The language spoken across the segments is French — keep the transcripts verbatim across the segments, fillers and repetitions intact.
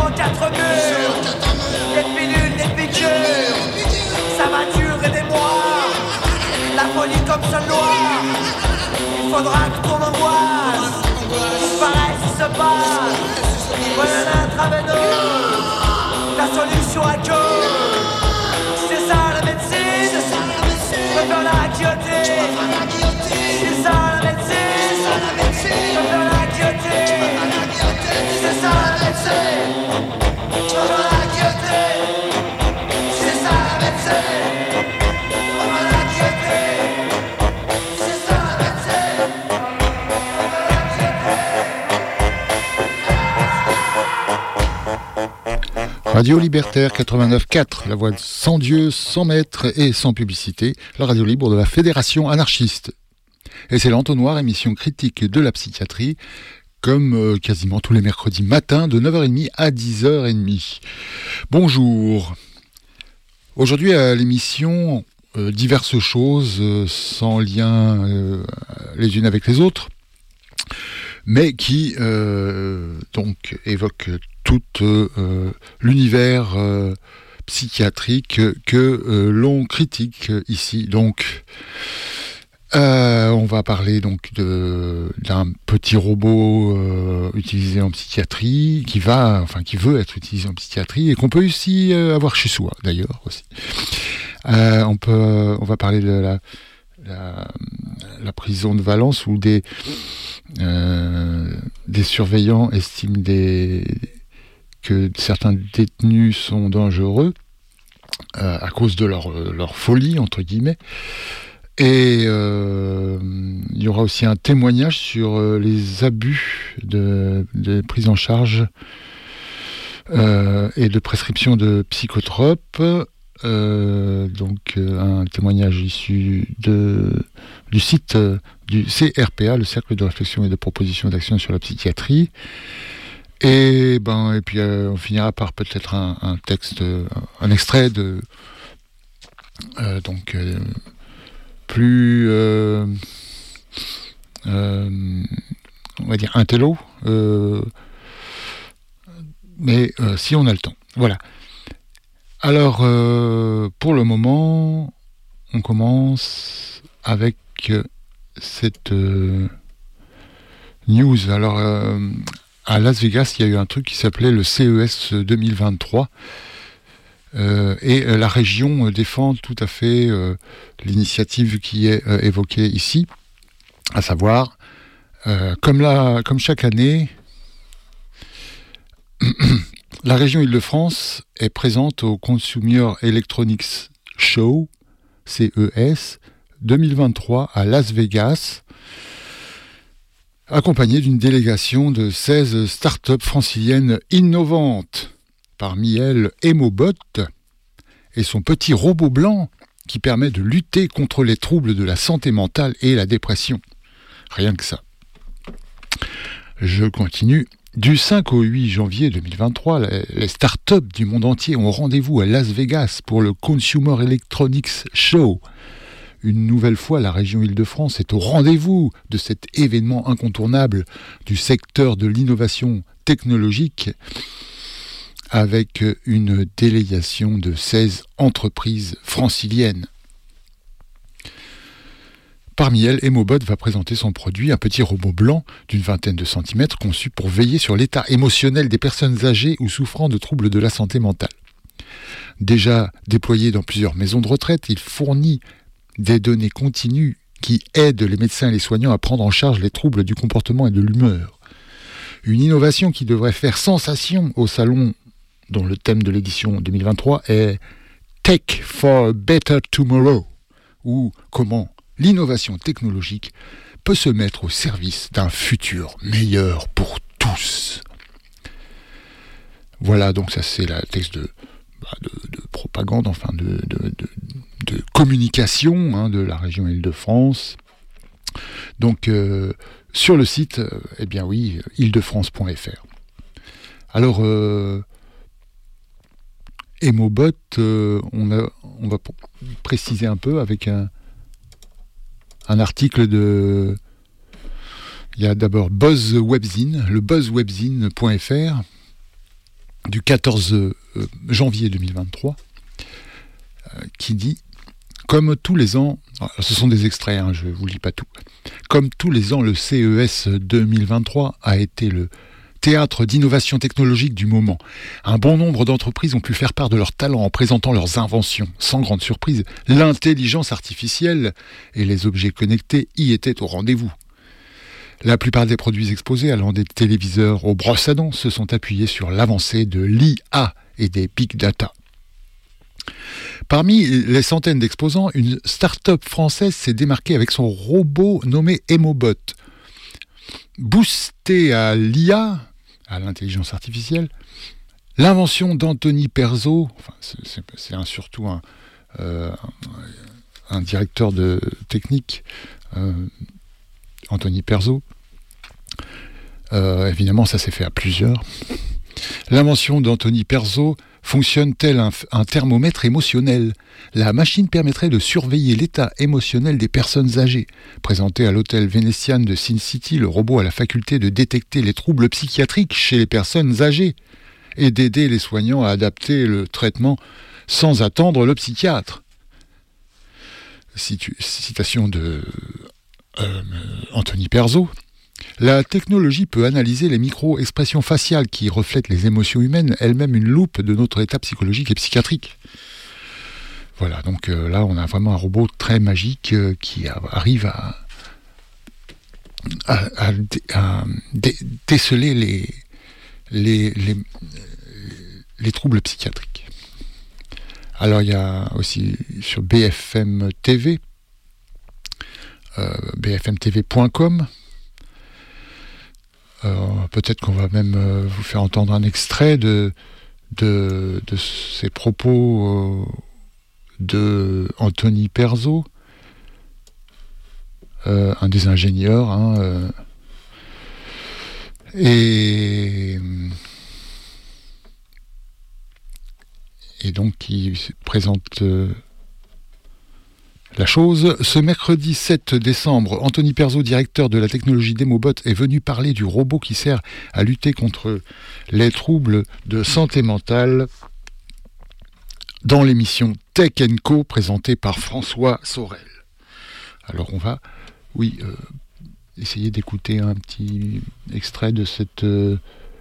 quatre murs, des pilules, des piqûres, ça va durer des mois, la folie comme seule loi. Il faudra que ton angoisse disparaisse et se passe. Voilà l'intraveineuse, la solution à cause. C'est ça la médecine, je peux la guillotine. C'est ça la médecine, je peux la guillotine. C'est ça la médecine, je peux la guillotine. C'est ça la médecine, je peux la guillotine. C'est ça la médecine, je peux la guillotine. Radio Libertaire quatre-vingt-neuf quatre, la voix sans Dieu, sans maître et sans publicité, la radio libre de la Fédération anarchiste. Et c'est l'Entonnoir, émission critique de la psychiatrie, comme euh, quasiment tous les mercredis matins, de neuf heures trente à dix heures trente. Bonjour. Aujourd'hui à l'émission, euh, diverses choses euh, sans lien euh, les unes avec les autres, mais qui euh, donc évoquent tout euh, l'univers euh, psychiatrique que euh, l'on critique ici. Donc, euh, on va parler donc de, d'un petit robot euh, utilisé en psychiatrie, qui va, enfin qui veut être utilisé en psychiatrie et qu'on peut aussi euh, avoir chez soi d'ailleurs aussi. Euh, on peut, on va parler de la La, la prison de Valence où des, euh, des surveillants estiment des, que certains détenus sont dangereux euh, à cause de leur, leur folie, entre guillemets. Et euh, il y aura aussi un témoignage sur euh, les abus de, de prise en charge euh, et de prescription de psychotropes. Euh, donc euh, un témoignage issu de, du site euh, du C R P A, le Cercle de réflexion et de proposition d'action sur la psychiatrie. Et, ben, et puis euh, on finira par peut-être un, un texte, un, un extrait de euh, donc euh, plus euh, euh, on va dire intello, euh, mais euh, si on a le temps. Voilà. Alors, euh, pour le moment, on commence avec euh, cette euh, news. Alors, euh, à Las Vegas, il y a eu un truc qui s'appelait le C E S deux mille vingt-trois. Euh, et euh, la région euh, défend tout à fait euh, l'initiative qui est euh, évoquée ici, à savoir, euh, comme, la, comme chaque année, la région Île-de-France est présente au Consumer Electronics Show, C E S, deux mille vingt-trois à Las Vegas, accompagnée d'une délégation de seize startups franciliennes innovantes. Parmi elles, Emobot et son petit robot blanc qui permet de lutter contre les troubles de la santé mentale et la dépression. Rien que ça. Je continue. Du cinq au huit janvier deux mille vingt-trois, les, les startups du monde entier ont rendez-vous à Las Vegas pour le Consumer Electronics Show. Une nouvelle fois, la région Île-de-France est au rendez-vous de cet événement incontournable du secteur de l'innovation technologique, avec une délégation de seize entreprises franciliennes. Parmi elles, Emobot va présenter son produit, un petit robot blanc d'une vingtaine de centimètres conçu pour veiller sur l'état émotionnel des personnes âgées ou souffrant de troubles de la santé mentale. Déjà déployé dans plusieurs maisons de retraite, il fournit des données continues qui aident les médecins et les soignants à prendre en charge les troubles du comportement et de l'humeur. Une innovation qui devrait faire sensation au salon dont le thème de l'édition deux mille vingt-trois est « Tech for a Better Tomorrow » ou « Comment l'innovation technologique peut se mettre au service d'un futur meilleur pour tous ». Voilà, donc ça c'est le texte de, bah, de, de propagande, enfin de, de, de, de communication hein, de la région Île-de-France. Donc euh, sur le site, euh, eh bien oui, île de france point f r. Alors, euh, Emobot, euh, on, a, on va préciser un peu avec un, un article de... Il y a d'abord Buzz Webzine, le buzz webzine point f r, du quatorze janvier deux mille vingt-trois, euh, qui dit « Comme tous les ans, ce sont des extraits, hein, je ne vous lis pas tout, comme tous les ans, le C E S deux mille vingt-trois a été le théâtre d'innovation technologique du moment. Un bon nombre d'entreprises ont pu faire part de leur talent en présentant leurs inventions. Sans grande surprise, l'intelligence artificielle et les objets connectés y étaient au rendez-vous. La plupart des produits exposés, allant des téléviseurs aux brosses à dents, se sont appuyés sur l'avancée de l'I A et des big data. Parmi les centaines d'exposants, une start-up française s'est démarquée avec son robot nommé Emobot. Boosté à l'I A, à l'intelligence artificielle, l'invention d'Anthony Perzo, enfin, c'est, c'est, c'est un, surtout un, euh, un directeur de technique, euh, Anthony Perzo, euh, évidemment ça s'est fait à plusieurs. L'invention d'Anthony Perzo fonctionne tel un, un thermomètre émotionnel. La machine permettrait de surveiller l'état émotionnel des personnes âgées. Présenté à l'hôtel Vénetian de Sin City, le robot a la faculté de détecter les troubles psychiatriques chez les personnes âgées et d'aider les soignants à adapter le traitement sans attendre le psychiatre. Citu- citation de euh, Anthony Perzo. La technologie peut analyser les micro-expressions faciales qui reflètent les émotions humaines, elles-mêmes une loupe de notre état psychologique et psychiatrique. Voilà, donc euh, là on a vraiment un robot très magique euh, qui a, arrive à, à, à, à dé, déceler les, les, les, les troubles psychiatriques. Alors il y a aussi sur B F M T V, euh, b f m t v point com. Euh, peut-être qu'on va même euh, vous faire entendre un extrait de, de, de ces propos euh, de Anthony Perzo, euh, un des ingénieurs, hein, euh, et, et donc qui présente euh, la chose. Ce mercredi sept décembre, Anthony Perzo, directeur de la technologie d'Emobot, est venu parler du robot qui sert à lutter contre les troubles de santé mentale dans l'émission Tech and Co présentée par François Sorel. Alors on va, oui, euh, essayer d'écouter un petit extrait de cette, euh,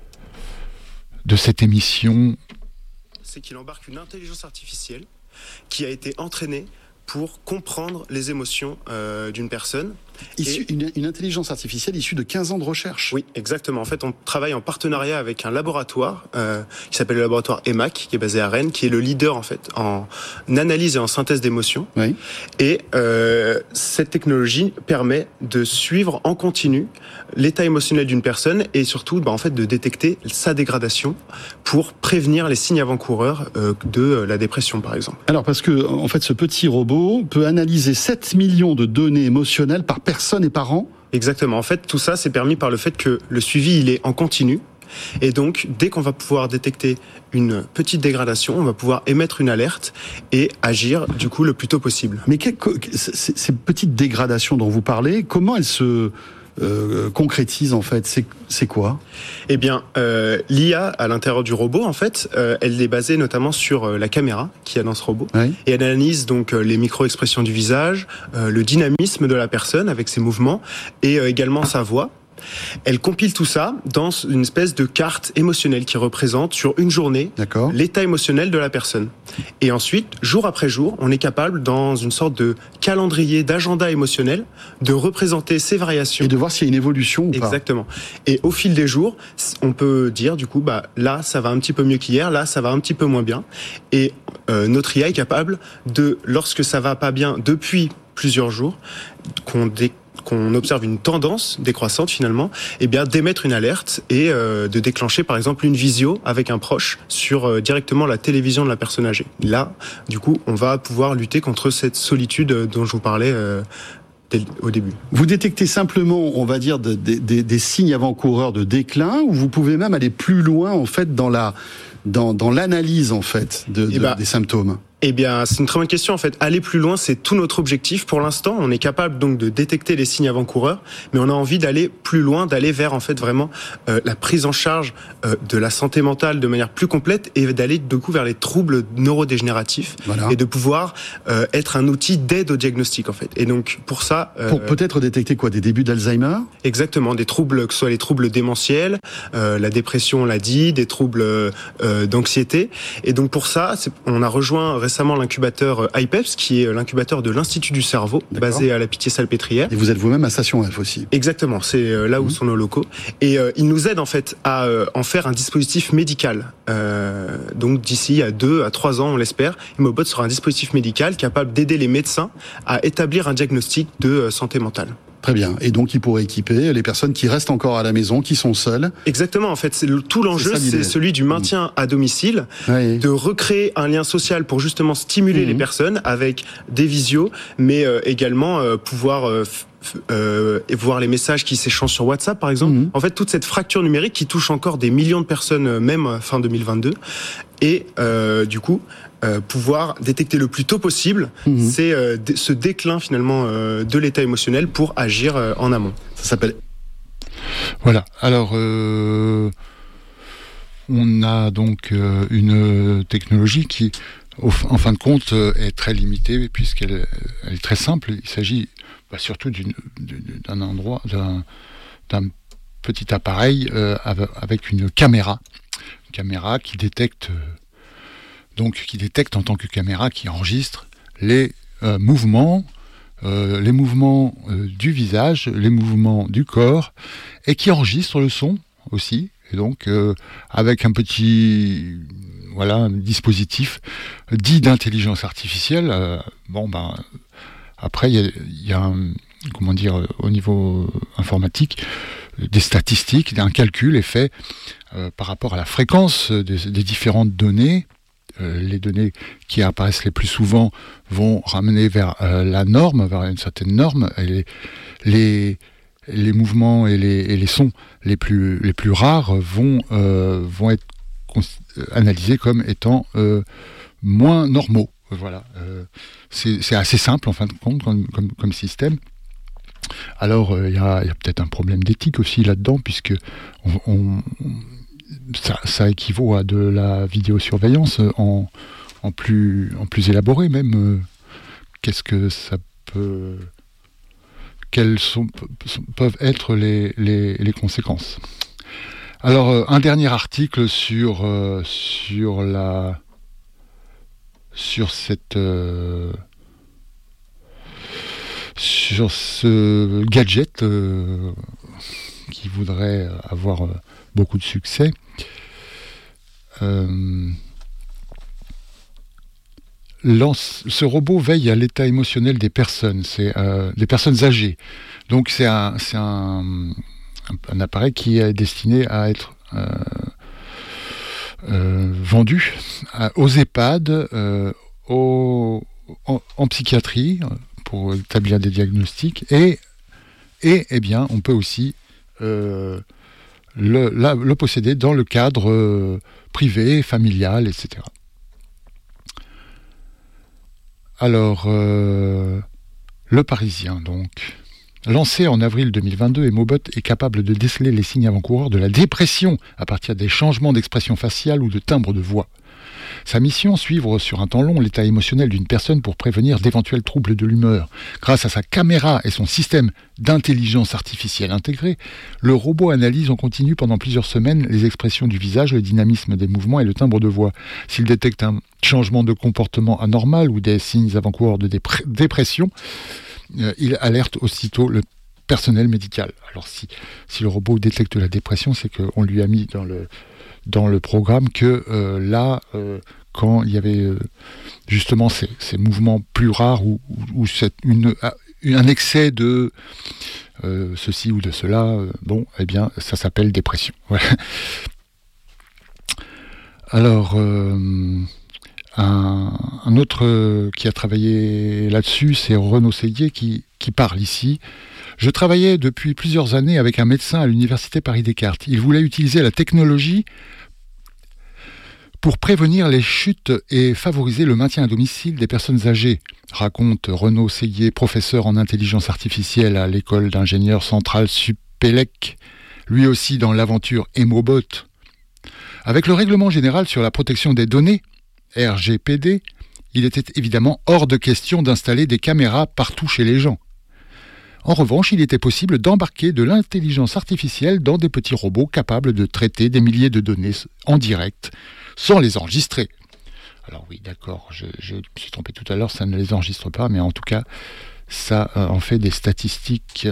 de cette émission. C'est qu'il embarque une intelligence artificielle qui a été entraînée pour comprendre les émotions euh, d'une personne. Issu, et... une, une intelligence artificielle issue de quinze ans de recherche. Oui, exactement. En fait, on travaille en partenariat avec un laboratoire euh, qui s'appelle le laboratoire E M A C, qui est basé à Rennes, qui est le leader en fait en analyse et en synthèse d'émotions. Oui. Et euh, cette technologie permet de suivre en continu l'état émotionnel d'une personne et surtout, bah, en fait, de détecter sa dégradation pour prévenir les signes avant-coureurs euh, de la dépression, par exemple. Alors, parce que en fait, ce petit robot peut analyser sept millions de données émotionnelles par personne et par an. Exactement. En fait, tout ça, c'est permis par le fait que le suivi, il est en continu. Et donc, dès qu'on va pouvoir détecter une petite dégradation, on va pouvoir émettre une alerte et agir, du coup, le plus tôt possible. Mais que, que, ces petites dégradations dont vous parlez, comment elles se euh, concrétisent, en fait ? C'est, c'est quoi ? Eh bien, euh, l'I A à l'intérieur du robot, en fait, euh, elle est basée notamment sur euh, la caméra qu'il y a dans ce robot. Oui. Et elle analyse donc euh, les micro-expressions du visage, euh, le dynamisme de la personne avec ses mouvements et euh, également sa voix. Elle compile tout ça dans une espèce de carte émotionnelle qui représente sur une journée D'accord. l'état émotionnel de la personne. Et ensuite, jour après jour, on est capable, dans une sorte de calendrier, d'agenda émotionnel, de représenter ces variations. Et de voir s'il y a une évolution ou pas. Exactement. Et au fil des jours, on peut dire, du coup, bah, là, ça va un petit peu mieux qu'hier, là, ça va un petit peu moins bien. Et euh, notre I A est capable de, lorsque ça va pas bien depuis plusieurs jours, qu'on dé qu'on observe une tendance décroissante finalement, eh bien d'émettre une alerte et euh, de déclencher par exemple une visio avec un proche sur euh, directement la télévision de la personne âgée. Là, du coup, on va pouvoir lutter contre cette solitude dont je vous parlais euh, dès, au début. Vous détectez simplement, on va dire, de, de, de, des signes avant-coureurs de déclin, ou vous pouvez même aller plus loin en fait dans la dans, dans l'analyse en fait de, de, bah, des symptômes. Eh bien, c'est une très bonne question. En fait, aller plus loin, c'est tout notre objectif. Pour l'instant, on est capable donc de détecter les signes avant-coureurs, mais on a envie d'aller plus loin, d'aller vers en fait vraiment euh, la prise en charge euh, de la santé mentale de manière plus complète et d'aller du coup vers les troubles neurodégénératifs voilà. et de pouvoir euh, être un outil d'aide au diagnostic en fait. Et donc pour ça, euh, pour peut-être détecter quoi, des débuts d'Alzheimer ? Exactement, des troubles, que ce soit les troubles démentiels, euh, la dépression, on l'a dit, des troubles euh, d'anxiété. Et donc pour ça, c'est, on a rejoint récemment l'incubateur I P E P S, qui est l'incubateur de l'Institut du cerveau, D'accord. basé à la Pitié-Salpêtrière. Et vous êtes vous-même à Station F aussi. Exactement, c'est là où mmh. sont nos locaux. Et euh, il nous aide en fait à euh, en faire un dispositif médical. Euh, donc d'ici à deux à trois ans, on l'espère, Imobot sera un dispositif médical capable d'aider les médecins à établir un diagnostic de euh, santé mentale. Très bien. Et donc, il pourrait équiper les personnes qui restent encore à la maison, qui sont seules. Exactement. En fait, c'est le, tout l'enjeu, c'est, c'est celui du maintien à domicile, oui. de recréer un lien social pour justement stimuler mmh. les personnes avec des visios, mais euh, également euh, pouvoir euh, f- euh, voir les messages qui s'échangent sur WhatsApp, par exemple. Mmh. En fait, toute cette fracture numérique qui touche encore des millions de personnes, même fin deux mille vingt-deux. Et euh, du coup, euh, pouvoir détecter le plus tôt possible, mmh. c'est euh, d- ce déclin finalement euh, de l'état émotionnel pour agir euh, en amont. Ça s'appelle. Voilà. Alors, euh, on a donc euh, une technologie qui, au, en fin de compte, euh, est très limitée puisqu'elle elle est très simple. Il s'agit bah, surtout d'une, d'un endroit, d'un, d'un petit appareil euh, avec une caméra. Caméra qui détecte donc qui détecte en tant que caméra qui enregistre les euh, mouvements euh, les mouvements euh, du visage, les mouvements du corps et qui enregistre le son aussi et donc euh, avec un petit voilà un dispositif dit d'intelligence artificielle euh, bon ben après il y a, y a un, comment dire au niveau informatique des statistiques, un calcul est fait euh, par rapport à la fréquence des, des différentes données. Euh, les données qui apparaissent les plus souvent vont ramener vers euh, la norme, vers une certaine norme. Et les, les, les mouvements et les, et les sons les plus, les plus rares vont, euh, vont être cons- analysés comme étant euh, moins normaux. Voilà. Euh, c'est, c'est assez simple en fin de compte comme, comme, comme système. Alors, il euh, y, y a peut-être un problème d'éthique aussi là-dedans, puisque on, on, ça, ça équivaut à de la vidéosurveillance en, en, plus, en plus élaboré même. Euh, qu'est-ce que ça peut... Quelles sont, peuvent être les, les, les conséquences ? Alors, euh, un dernier article sur, euh, sur, la, sur cette... Euh, sur ce gadget euh, qui voudrait avoir euh, beaucoup de succès. Euh, lance, ce robot veille à l'état émotionnel des personnes, c'est euh, des personnes âgées. Donc c'est un, c'est un, un, un appareil qui est destiné à être euh, euh, vendu à, aux EHPAD, euh, aux, en, en psychiatrie, pour établir des diagnostics, et, et eh bien, on peut aussi euh, le, la, le posséder dans le cadre euh, privé, familial, et cetera. Alors, euh, le Parisien, donc. Lancé en avril deux mille vingt-deux, Imobot est capable de déceler les signes avant-coureurs de la dépression à partir des changements d'expression faciale ou de timbre de voix. Sa mission, suivre sur un temps long l'état émotionnel d'une personne pour prévenir d'éventuels troubles de l'humeur. Grâce à sa caméra et son système d'intelligence artificielle intégré, le robot analyse en continu pendant plusieurs semaines les expressions du visage, le dynamisme des mouvements et le timbre de voix. S'il détecte un changement de comportement anormal ou des signes avant-coureurs de dépr- dépression, euh, il alerte aussitôt le personnel médical. Alors si, si le robot détecte la dépression, c'est qu'on lui a mis dans le... dans le programme que euh, là, euh, quand il y avait euh, justement ces, ces mouvements plus rares ou, ou, ou cette, une, un excès de euh, ceci ou de cela, euh, bon, eh bien, ça s'appelle dépression. Ouais. Alors, euh, un, un autre euh, qui a travaillé là-dessus, c'est Renaud Séguier qui, qui parle ici. Je travaillais depuis plusieurs années avec un médecin à l'université Paris Descartes. Il voulait utiliser la technologie pour prévenir les chutes et favoriser le maintien à domicile des personnes âgées, raconte Renaud Séguier, professeur en intelligence artificielle à l'école d'ingénieurs centrale Supélec, lui aussi dans l'aventure Emobot. Avec le règlement général sur la protection des données, R G P D, il était évidemment hors de question d'installer des caméras partout chez les gens. En revanche, il était possible d'embarquer de l'intelligence artificielle dans des petits robots capables de traiter des milliers de données en direct, sans les enregistrer. Alors oui, d'accord, je, je me suis trompé tout à l'heure, ça ne les enregistre pas, mais en tout cas, ça euh, en fait des statistiques.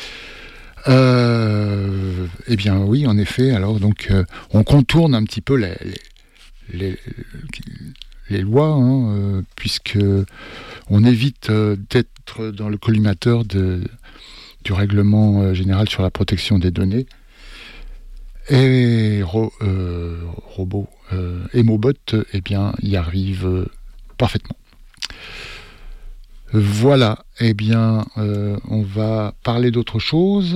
Euh, eh bien oui, en effet, alors donc euh, on contourne un petit peu les, les, les, les lois, hein, euh, puisque on évite euh, d'être dans le collimateur de, du règlement euh, général sur la protection des données. Et ro, euh, robot, euh, Emobot, eh bien, y arrive euh, parfaitement. Voilà, eh bien, euh, on va parler d'autre chose.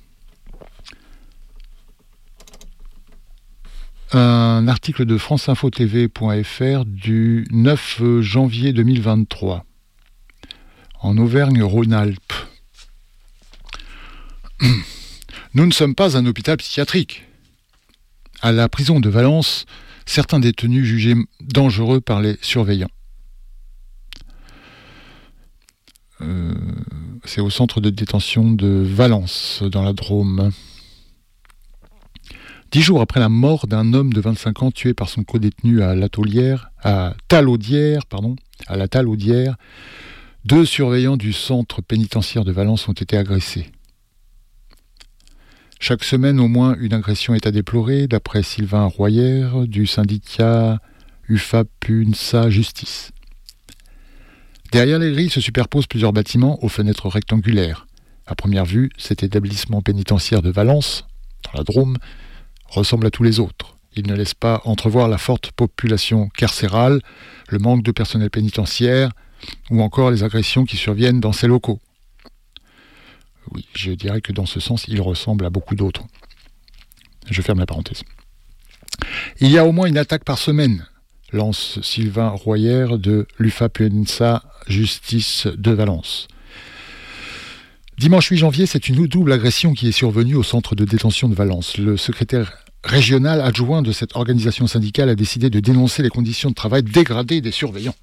Un article de france info t v point f r du neuf janvier deux mille vingt-trois, en Auvergne-Rhône-Alpes. Nous ne sommes pas un hôpital psychiatrique. À la prison de Valence, certains détenus jugés dangereux par les surveillants. Euh, c'est au centre de détention de Valence, dans la Drôme. Dix jours après la mort d'un homme de vingt-cinq ans tué par son codétenu à l'Ataulière, à Talaudière, pardon, à la Talaudière, deux surveillants du centre pénitentiaire de Valence ont été agressés. Chaque semaine, au moins, une agression est à déplorer, d'après Sylvain Royer, du syndicat U F A P U N S A Justice. Derrière les grilles se superposent plusieurs bâtiments aux fenêtres rectangulaires. À première vue, cet établissement pénitentiaire de Valence, dans la Drôme, ressemble à tous les autres. Il ne laisse pas entrevoir la forte population carcérale, le manque de personnel pénitentiaire, ou encore les agressions qui surviennent dans ces locaux. Oui, je dirais que dans ce sens, il ressemble à beaucoup d'autres. Je ferme la parenthèse. Il y a au moins une attaque par semaine, lance Sylvain Royer de l'U F A P U N S A Justice de Valence. Dimanche huit janvier, c'est une double agression qui est survenue au centre de détention de Valence. Le secrétaire régional adjoint de cette organisation syndicale a décidé de dénoncer les conditions de travail dégradées des surveillants.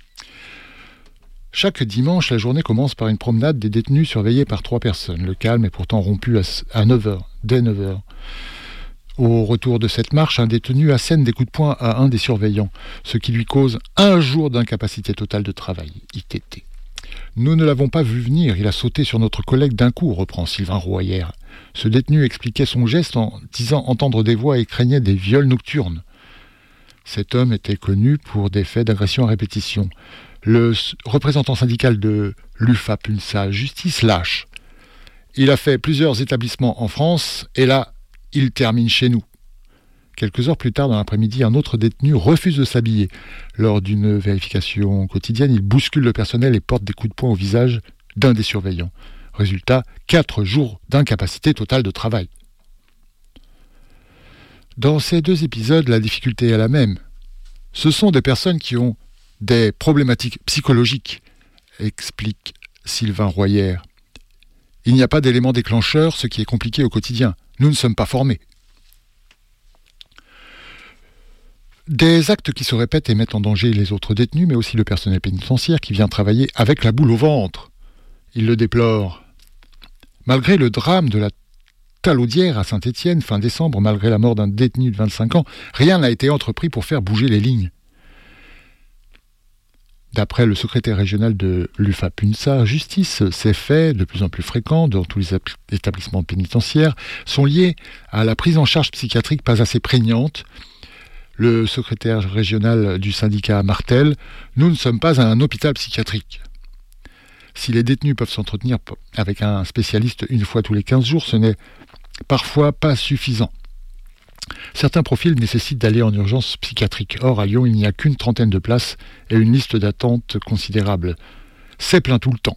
Chaque dimanche, la journée commence par une promenade des détenus surveillés par trois personnes. Le calme est pourtant rompu à neuf heures, dès neuf heures. Au retour de cette marche, un détenu assène des coups de poing à un des surveillants, ce qui lui cause un jour d'incapacité totale de travail, I T T. Nous ne l'avons pas vu venir, il a sauté sur notre collègue d'un coup, reprend Sylvain Royer. Ce détenu expliquait son geste en disant entendre des voix et craignait des viols nocturnes. Cet homme était connu pour des faits d'agression à répétition. Le représentant syndical de l'U F A P U N S A Justice lâche. Il a fait plusieurs établissements en France et là, il termine chez nous. Quelques heures plus tard dans l'après-midi, un autre détenu refuse de s'habiller. Lors d'une vérification quotidienne, il bouscule le personnel et porte des coups de poing au visage d'un des surveillants. Résultat, quatre jours d'incapacité totale de travail. Dans ces deux épisodes, la difficulté est la même. Ce sont des personnes qui ont des problématiques psychologiques, explique Sylvain Royer. Il n'y a pas d'élément déclencheur, ce qui est compliqué au quotidien. Nous ne sommes pas formés. Des actes qui se répètent et mettent en danger les autres détenus, mais aussi le personnel pénitentiaire qui vient travailler avec la boule au ventre. Il le déplore. Malgré le drame de la Talaudière à Saint-Étienne, fin décembre, malgré la mort d'un détenu de vingt-cinq ans, rien n'a été entrepris pour faire bouger les lignes. D'après le secrétaire régional de l'U F A P U N S A Justice, ces faits, de plus en plus fréquents dans tous les établissements pénitentiaires, sont liés à la prise en charge psychiatrique pas assez prégnante. Le secrétaire régional du syndicat martèle, nous ne sommes pas un hôpital psychiatrique. Si les détenus peuvent s'entretenir avec un spécialiste une fois tous les quinze jours, ce n'est parfois pas suffisant. Certains profils nécessitent d'aller en urgence psychiatrique. Or, à Lyon, il n'y a qu'une trentaine de places et une liste d'attente considérable. C'est plein tout le temps.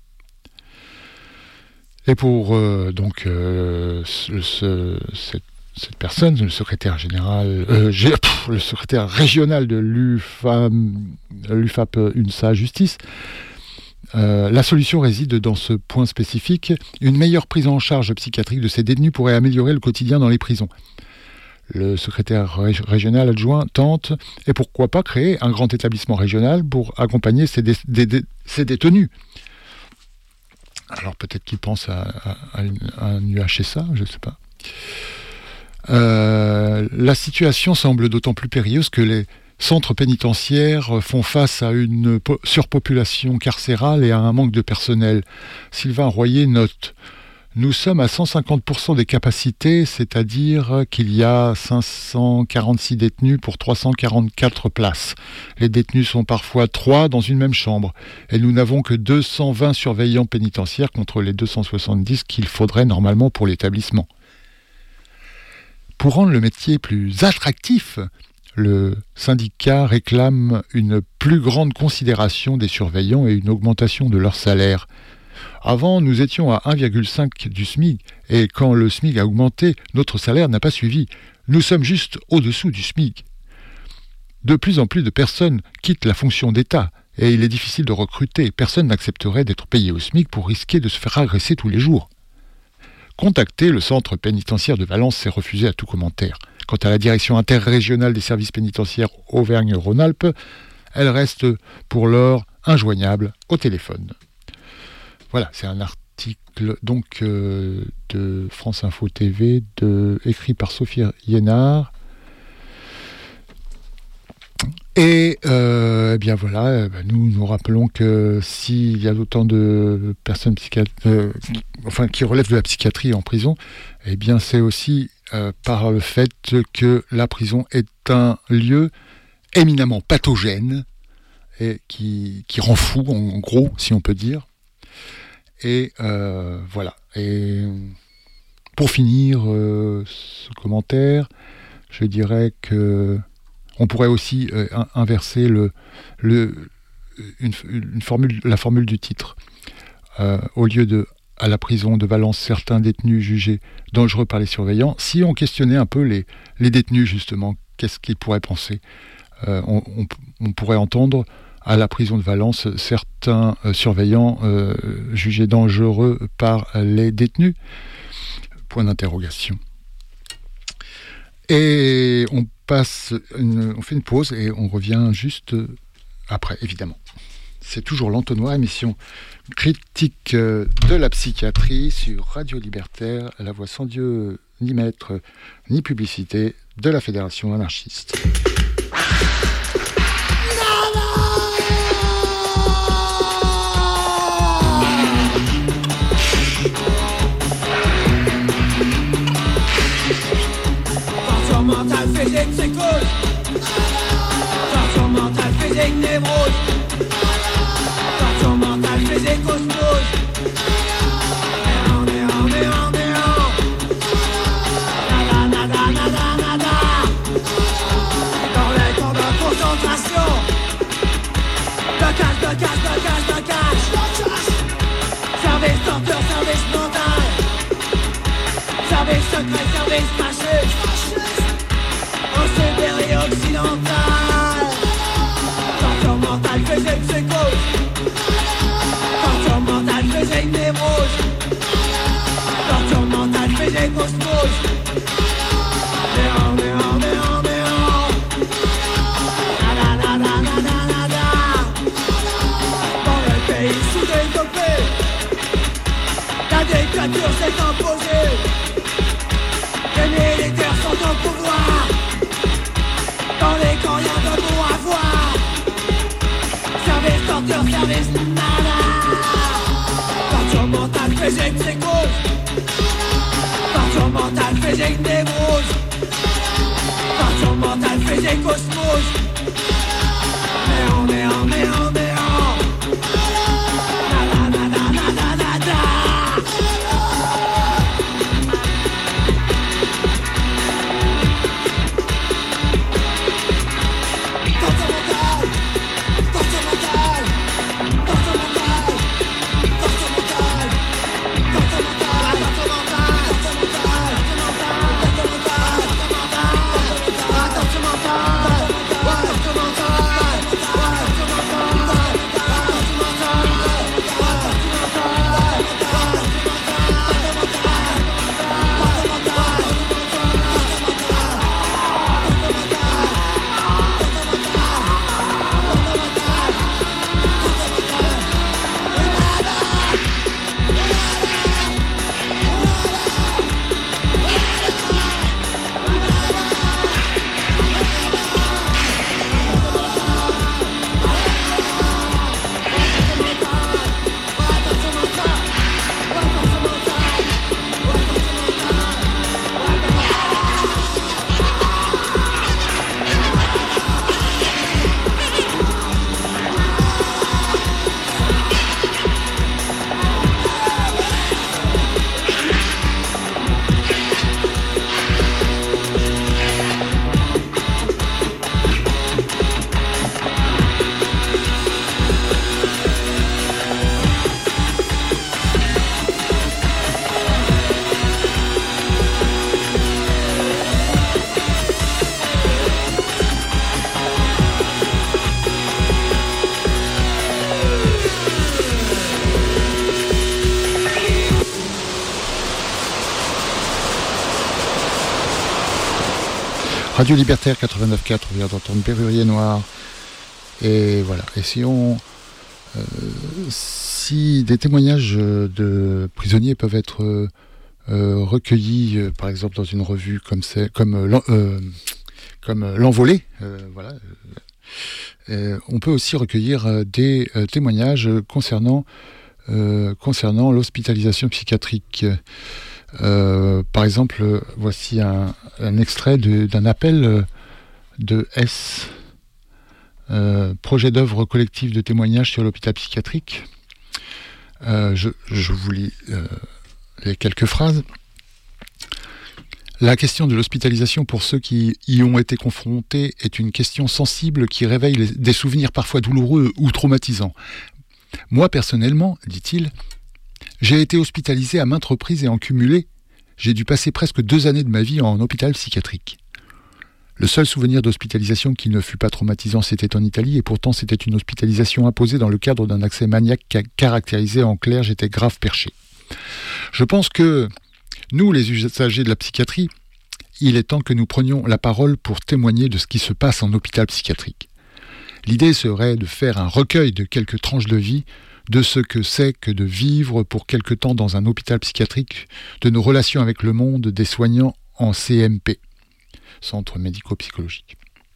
Et pour euh, donc euh, ce, ce, cette, cette personne, le secrétaire général, euh, G, pff, le secrétaire régional de l'U F A M, l'U F A P U N S A Justice. Euh, la solution réside dans ce point spécifique. Une meilleure prise en charge psychiatrique de ces détenus pourrait améliorer le quotidien dans les prisons. Le secrétaire ré- régional adjoint tente, et pourquoi pas créer un grand établissement régional pour accompagner ces, dé- dé- dé- ces détenus. Alors peut-être qu'il pense à, à, à un U H S A, je ne sais pas. Euh, la situation semble d'autant plus périlleuse que les centres pénitentiaires font face à une po- surpopulation carcérale et à un manque de personnel. Sylvain Royer note: nous sommes à cent cinquante pour cent des capacités, c'est-à-dire qu'il y a cinq cent quarante-six détenus pour trois cent quarante-quatre places. Les détenus sont parfois trois dans une même chambre, et nous n'avons que deux cent vingt surveillants pénitentiaires contre les deux cent soixante-dix qu'il faudrait normalement pour l'établissement. Pour rendre le métier plus attractif, le syndicat réclame une plus grande considération des surveillants et une augmentation de leur salaire. Avant, nous étions à un virgule cinq du SMIC, et quand le SMIC a augmenté, notre salaire n'a pas suivi. Nous sommes juste au-dessous du SMIC. De plus en plus de personnes quittent la fonction d'État, et il est difficile de recruter. Personne n'accepterait d'être payé au SMIC pour risquer de se faire agresser tous les jours. Contacter le centre pénitentiaire de Valence s'est refusé à tout commentaire. Quant à la direction interrégionale des services pénitentiaires Auvergne-Rhône-Alpes, elle reste pour l'heure injoignable au téléphone. Voilà, c'est un article donc euh, de France Info T V, de, écrit par Sophie Yénard. Et euh, eh bien voilà, euh, nous nous rappelons que s'il y a autant de personnes psychiat- euh, enfin, qui relèvent de la psychiatrie en prison, eh bien c'est aussi euh, par le fait que la prison est un lieu éminemment pathogène et qui, qui rend fou, en gros, si on peut dire. Et euh, voilà. Et pour finir euh, ce commentaire, je dirais que on pourrait aussi euh, inverser le, le, une, une formule, la formule du titre. Euh, au lieu de « à la prison de Valence, certains détenus jugés dangereux par les surveillants », si on questionnait un peu les, les détenus, justement, qu'est-ce qu'ils pourraient penser euh, on, on, on pourrait entendre « à la prison de Valence, certains euh, surveillants euh, jugés dangereux par les détenus ». Point d'interrogation. Et on passe, une, on fait une pause et on revient juste après, évidemment. C'est toujours l'Entonnoir, émission critique de la psychiatrie sur Radio Libertaire, la voix sans Dieu, ni maître, ni publicité de la Fédération anarchiste. Mental, physique, psychose. Torture mentale, physique, névrose. Torture mentale, physique, osmose. Néant, néant, néant, néant. Nada, nada, nada, nada. Dans les camps de concentration. Blocage, blocage, blocage, blocage. Service torture, service mental. Service secret, service caché. En Sibérie occidentale. Torture mentale, physique, psychose. Torture mentale, physique, névrose. Torture mentale, physique, osmose. Néant, néant, néant, néant. Nada, nada, nada, nada. Dans le pays sous-développé, la dictature s'est imposée. Les militaires sont au pouvoir. Dans les camps, y'a de bon à voir. Service, torture, service, nada. Torture mentale, physique, psychose. Torture mentale, physique, névrose. Torture mentale, physique, osmose. Néant, néant, néant, néant. Nada, nada, nada, nada. Radio Libertaire quatre-vingt-neuf virgule quatre, on vient d'entendre Berrurier Noir. Et voilà. Et si on, euh, si des témoignages de prisonniers peuvent être euh, recueillis, euh, par exemple dans une revue comme c'est, comme euh, euh, comme l'Envolée, euh, voilà. Euh, on peut aussi recueillir euh, des euh, témoignages concernant euh, concernant l'hospitalisation psychiatrique. Euh, par exemple, voici un, un extrait de, d'un appel de S, euh, projet d'œuvre collective de témoignages sur l'hôpital psychiatrique. Euh, je, je vous lis euh, les quelques phrases. La question de l'hospitalisation pour ceux qui y ont été confrontés est une question sensible qui réveille les, des souvenirs parfois douloureux ou traumatisants. Moi, personnellement, dit-il, j'ai été hospitalisé à maintes reprises et en cumulé, j'ai dû passer presque deux années de ma vie en hôpital psychiatrique. Le seul souvenir d'hospitalisation qui ne fut pas traumatisant, c'était en Italie, et pourtant c'était une hospitalisation imposée dans le cadre d'un accès maniaque caractérisé en clair, j'étais grave perché. Je pense que nous, les usagers de la psychiatrie, il est temps que nous prenions la parole pour témoigner de ce qui se passe en hôpital psychiatrique. L'idée serait de faire un recueil de quelques tranches de vie de ce que c'est que de vivre pour quelque temps dans un hôpital psychiatrique, de nos relations avec le monde des soignants en C M P, Centre médico-psychologique.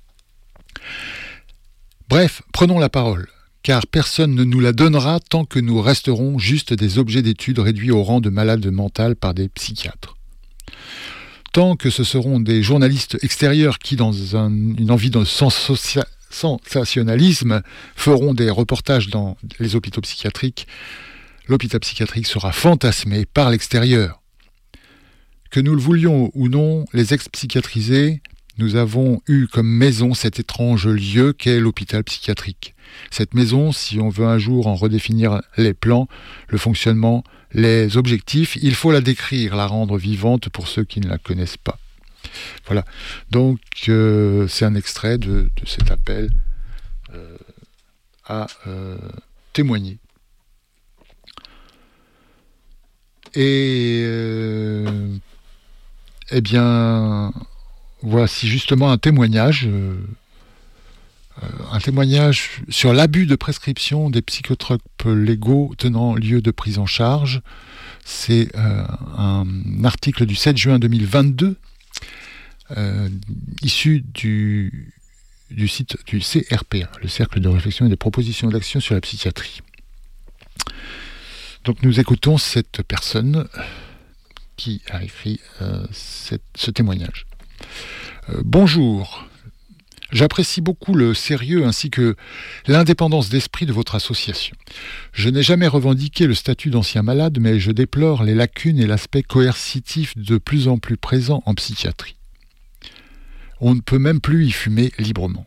Bref, prenons la parole, car personne ne nous la donnera tant que nous resterons juste des objets d'étude réduits au rang de malades mentales par des psychiatres. Tant que ce seront des journalistes extérieurs qui, dans un, une envie de sensocia- sensationnalisme, feront des reportages dans les hôpitaux psychiatriques, l'hôpital psychiatrique sera fantasmé par l'extérieur. Que nous le voulions ou non, les ex-psychiatrisés, nous avons eu comme maison cet étrange lieu qu'est l'hôpital psychiatrique. Cette maison, si on veut un jour en redéfinir les plans, le fonctionnement, les objectifs, il faut la décrire, la rendre vivante pour ceux qui ne la connaissent pas. Voilà, donc euh, c'est un extrait de, de cet appel euh, à euh, témoigner. Et euh, eh bien, voici justement un témoignage, euh, un témoignage sur l'abus de prescription des psychotropes légaux tenant lieu de prise en charge. C'est euh, un article du sept juin deux mille vingt-deux. Euh, issu du, du site du C R P, le Cercle de réflexion et des propositions d'action sur la psychiatrie. Donc nous écoutons cette personne qui a écrit euh, cette, ce témoignage. Euh, bonjour, j'apprécie beaucoup le sérieux ainsi que l'indépendance d'esprit de votre association. Je n'ai jamais revendiqué le statut d'ancien malade, mais je déplore les lacunes et l'aspect coercitif de plus en plus présent en psychiatrie. On ne peut même plus y fumer librement.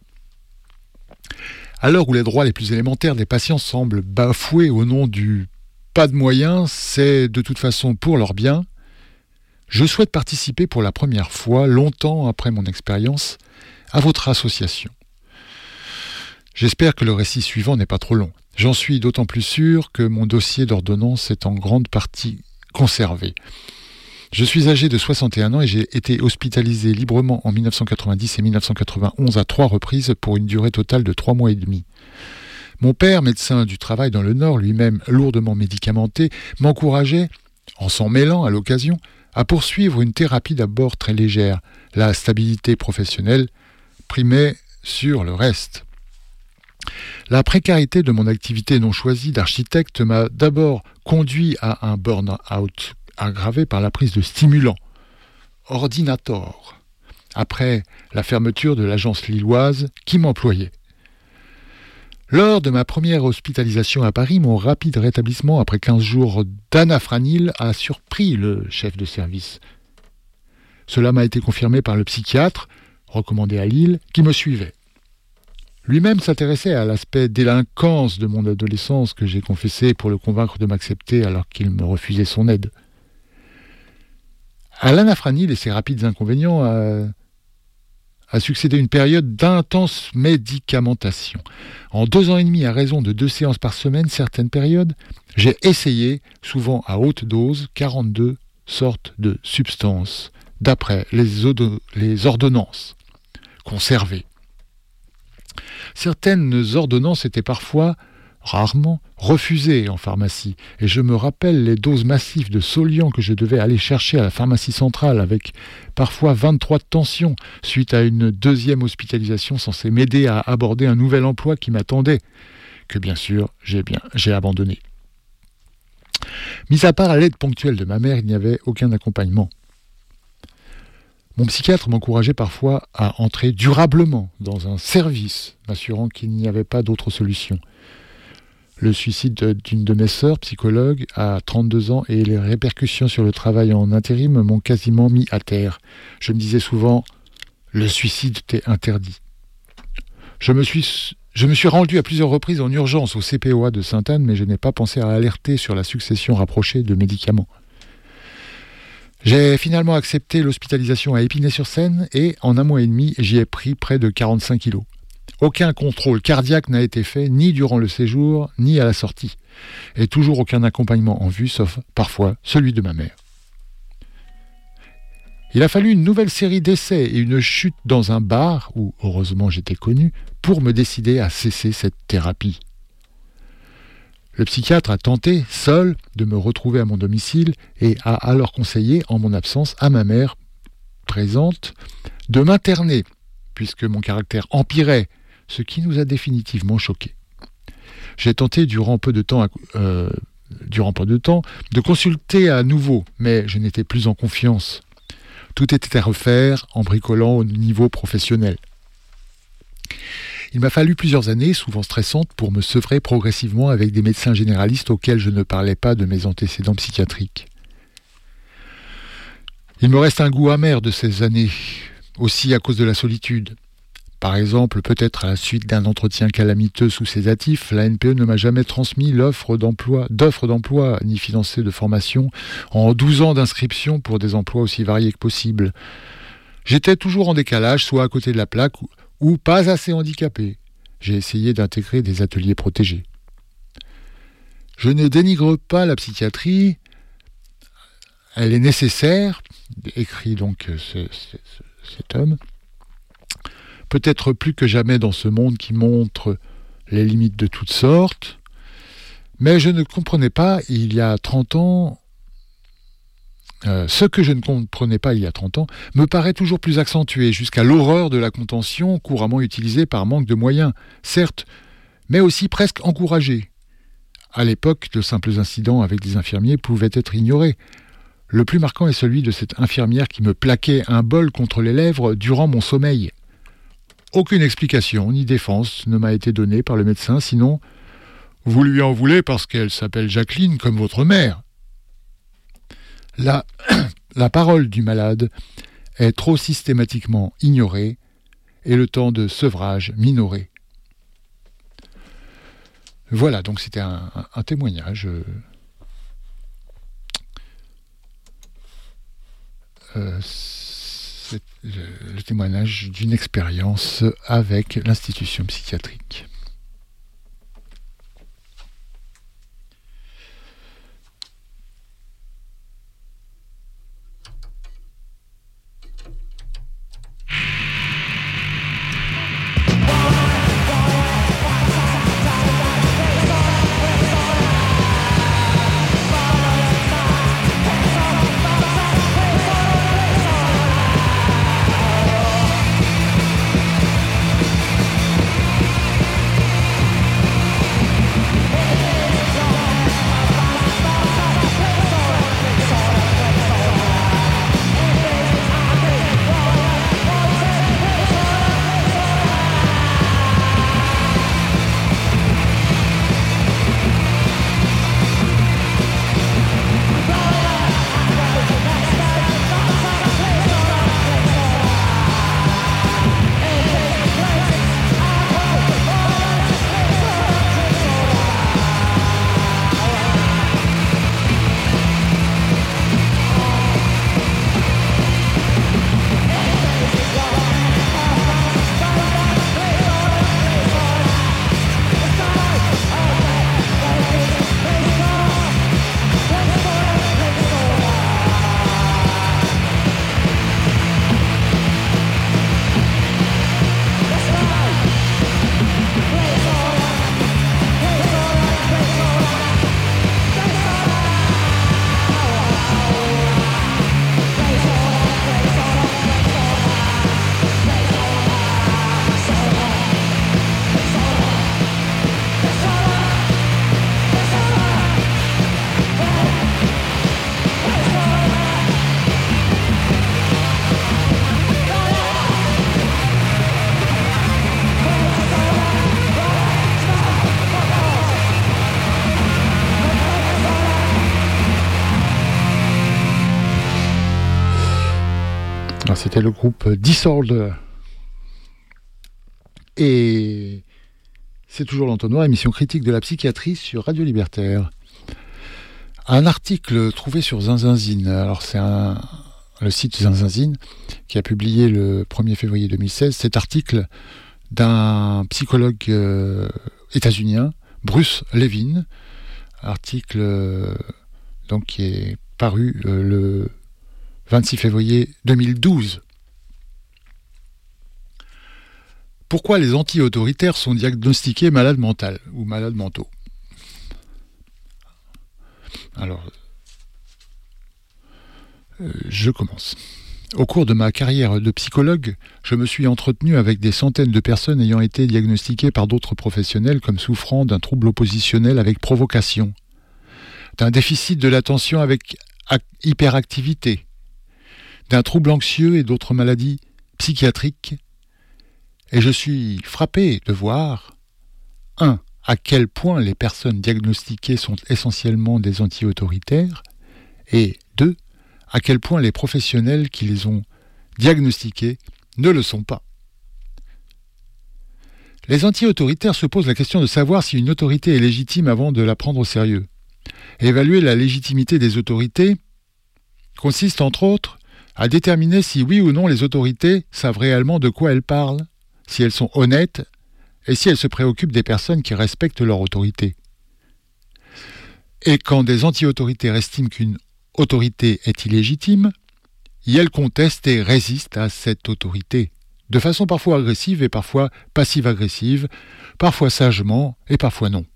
À l'heure où les droits les plus élémentaires des patients semblent bafoués au nom du « pas de moyens, c'est de toute façon pour leur bien », je souhaite participer pour la première fois, longtemps après mon expérience, à votre association. J'espère que le récit suivant n'est pas trop long. J'en suis d'autant plus sûr que mon dossier d'ordonnance est en grande partie conservé. Je suis âgé de soixante et un ans et j'ai été hospitalisé librement en mille neuf cent quatre-vingt-dix et mille neuf cent quatre-vingt-onze à trois reprises pour une durée totale de trois mois et demi. Mon père, médecin du travail dans le Nord, lui-même lourdement médicamenté, m'encourageait, en s'en mêlant à l'occasion, à poursuivre une thérapie d'abord très légère. La stabilité professionnelle primait sur le reste. La précarité de mon activité non choisie d'architecte m'a d'abord conduit à un burn-out aggravé par la prise de stimulants, Ordinator, après la fermeture de l'agence lilloise qui m'employait. Lors de ma première hospitalisation à Paris, mon rapide rétablissement après quinze jours d'anafranil a surpris le chef de service. Cela m'a été confirmé par le psychiatre, recommandé à Lille, qui me suivait. Lui-même s'intéressait à l'aspect délinquance de mon adolescence que j'ai confessé pour le convaincre de m'accepter alors qu'il me refusait son aide. À l'anafranil et ses rapides inconvénients a, a succédé une période d'intense médicamentation. En deux ans et demi, à raison de deux séances par semaine, certaines périodes, j'ai essayé, souvent à haute dose, quarante-deux sortes de substances, d'après les, odo- les ordonnances. conservées. Certaines ordonnances étaient parfois, rarement, refusées en pharmacie, et je me rappelle les doses massives de Soliant que je devais aller chercher à la pharmacie centrale avec parfois vingt-trois de tension, suite à une deuxième hospitalisation censée m'aider à aborder un nouvel emploi qui m'attendait, que bien sûr j'ai bien j'ai abandonné. Mis à part l'aide ponctuelle de ma mère, il n'y avait aucun accompagnement. Mon psychiatre m'encourageait parfois à entrer durablement dans un service, m'assurant qu'il n'y avait pas d'autre solution. Le suicide d'une de mes sœurs, psychologue, à trente-deux ans, et les répercussions sur le travail en intérim m'ont quasiment mis à terre. Je me disais souvent, le suicide t'est interdit. Je me suis, je me suis rendu à plusieurs reprises en urgence au C P O A de Sainte-Anne, mais je n'ai pas pensé à alerter sur la succession rapprochée de médicaments. J'ai finalement accepté l'hospitalisation à Épinay-sur-Seine et en un mois et demi, j'y ai pris près de quarante-cinq kilos. Aucun contrôle cardiaque n'a été fait, ni durant le séjour, ni à la sortie. Et toujours aucun accompagnement en vue, sauf parfois celui de ma mère. Il a fallu une nouvelle série d'essais et une chute dans un bar, où heureusement j'étais connu, pour me décider à cesser cette thérapie. Le psychiatre a tenté, seul, de me retrouver à mon domicile et a alors conseillé, en mon absence, à ma mère, présente, de m'interner, puisque mon caractère empirait, ce qui nous a définitivement choqués. J'ai tenté durant peu de temps, euh, durant peu de temps, de consulter à nouveau, mais je n'étais plus en confiance. Tout était à refaire en bricolant au niveau professionnel. Il m'a fallu plusieurs années, souvent stressantes, pour me sevrer progressivement avec des médecins généralistes auxquels je ne parlais pas de mes antécédents psychiatriques. Il me reste un goût amer de ces années, aussi à cause de la solitude. Par exemple, peut-être à la suite d'un entretien calamiteux sous sédatif, la N P E ne m'a jamais transmis l'offre d'emploi, d'offre d'emploi ni financé de formation en douze ans d'inscription pour des emplois aussi variés que possible. J'étais toujours en décalage, soit à côté de la plaque ou, ou pas assez handicapé. J'ai essayé d'intégrer des ateliers protégés. Je ne dénigre pas la psychiatrie, elle est nécessaire, écrit donc ce, ce, cet homme, peut-être plus que jamais dans ce monde qui montre les limites de toutes sortes, mais je ne comprenais pas il y a trente ans, euh, ce que je ne comprenais pas il y a trente ans, me paraît toujours plus accentué, jusqu'à l'horreur de la contention couramment utilisée par manque de moyens, certes, mais aussi presque encouragée. À l'époque, de simples incidents avec des infirmiers pouvaient être ignorés. Le plus marquant est celui de cette infirmière qui me plaquait un bol contre les lèvres durant mon sommeil. Aucune explication ni défense ne m'a été donnée par le médecin, sinon « Vous lui en voulez parce qu'elle s'appelle Jacqueline comme votre mère ». La, la parole du malade est trop systématiquement ignorée et le temps de sevrage minoré. Voilà, donc c'était un, un, un témoignage. Euh, c'est le, le témoignage d'une expérience avec l'institution psychiatrique. c'était le groupe Disorder. Et c'est toujours l'Entonnoir, émission critique de la psychiatrie sur Radio Libertaire. Un article trouvé sur Zinzinzine, alors c'est un, le site Zinzinzine qui a publié le premier février deux mille seize cet article d'un psychologue euh, états-unien, Bruce Levin, article euh, donc, qui est paru euh, le vingt-six février deux mille douze. Pourquoi les anti-autoritaires sont diagnostiqués malades mentaux ou malades mentaux? Alors, euh, je commence. Au cours de ma carrière de psychologue, je me suis entretenu avec des centaines de personnes ayant été diagnostiquées par d'autres professionnels comme souffrant d'un trouble oppositionnel avec provocation, d'un déficit de l'attention avec hyperactivité, d'un trouble anxieux et d'autres maladies psychiatriques. Et je suis frappé de voir, un, à quel point les personnes diagnostiquées sont essentiellement des anti-autoritaires, et deux, à quel point les professionnels qui les ont diagnostiqués ne le sont pas. Les anti-autoritaires se posent la question de savoir si une autorité est légitime avant de la prendre au sérieux. Évaluer la légitimité des autorités consiste, entre autres, à déterminer si oui ou non les autorités savent réellement de quoi elles parlent, si elles sont honnêtes et si elles se préoccupent des personnes qui respectent leur autorité. Et quand des anti-autoritaires estiment qu'une autorité est illégitime, elles contestent et résistent à cette autorité, de façon parfois agressive et parfois passive-agressive, parfois sagement et parfois non.